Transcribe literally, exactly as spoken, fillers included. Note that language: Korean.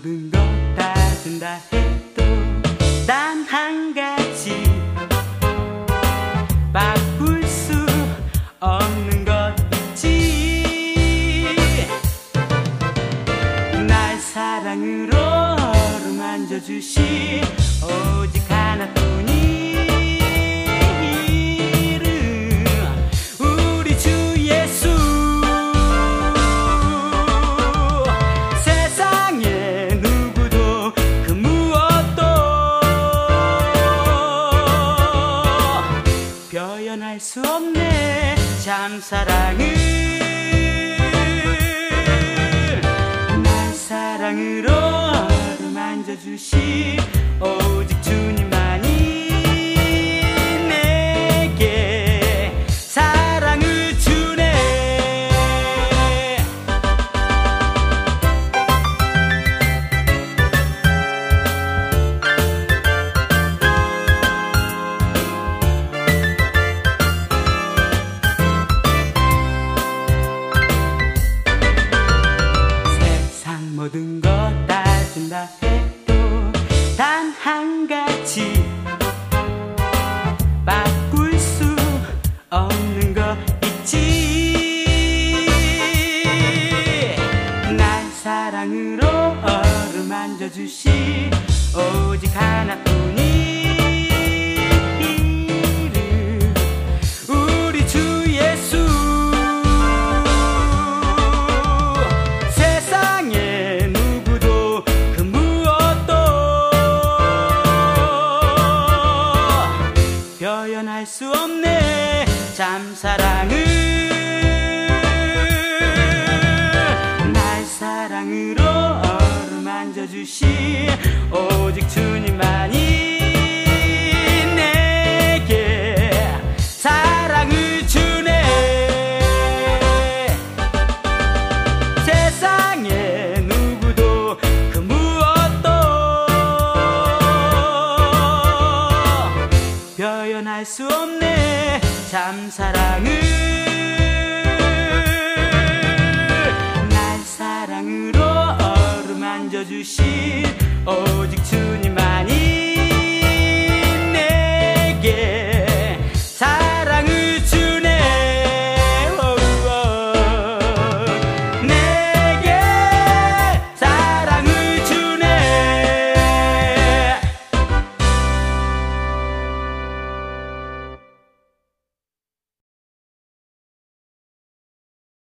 모든 것 다 준다 해도 단 한 가지 바꿀 수 없는 것 있지. 날 사랑으로 어루만져 주시 오직 하나뿐인 우리 주 예수. 세상에 누구도 그 무엇도 표현할 수 없네 참 사랑을. 날 사랑으로 어루만져 주시 오직 주님만이 내게 사랑을 주네. 세상 모든 것 다 준다 해도 단 한 가지 바꿀 수 없는 것 있지. 날 사랑으로 어루만져 주시 오직 하나뿐인 이름 우리 주 예수. 세상에 누구도 그 무엇도 표현할 수 없네 참 사랑을. 날 사랑으로 어루만져 주시 오직 주님만이 내게 사랑을 주네. 세상에 누구도 그 무엇도 표현할 수 없네 참 사랑을. 날 사랑으로 어루만져 주시 오직 주님만